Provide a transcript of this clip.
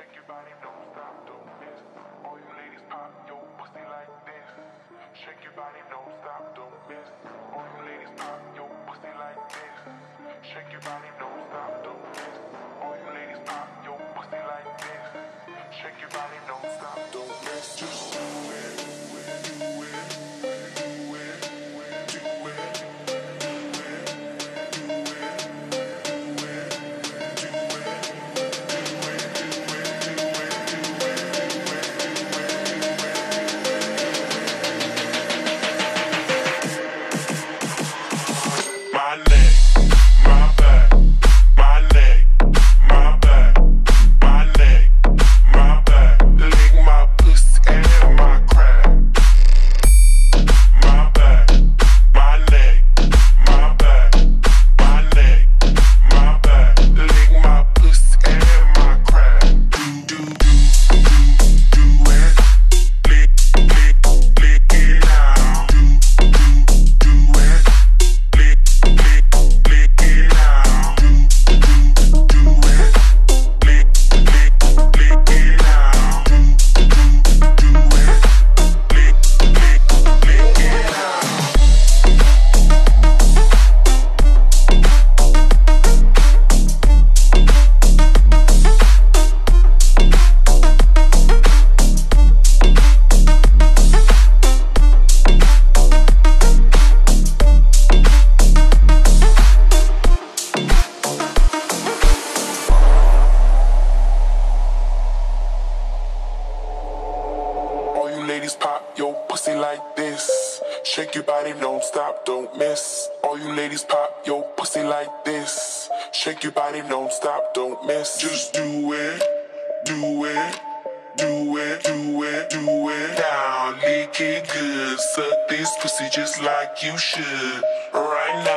Shake your body, don't stop, don't miss. All you ladies pop your pussy like this. Shake your body, don't stop, don't miss. All you ladies pop your pussy like this. Shake your body, don't stop, don't miss. All you ladies pop your pussy like this. Shake your body, don't stop, don't miss. Just do it, do it, do it, do it, do it, do my neck, my back, my neck, my back, my neck, my back. Lick my pussy and my crack. My back, my neck, my back, my neck, my back. Lick my pussy and my crack. Do it. Lick it now. Do it. Lick it now. Do it. Lick it now. Do it. Lick it now. All you ladies pop your pussy like this. Shake your body, don't stop, don't miss. All you ladies pop your pussy like this. Shake your body, don't stop, don't miss. Just do it, do it, do it, do it, do it. Now lick it good, suck this pussy just like you should. Right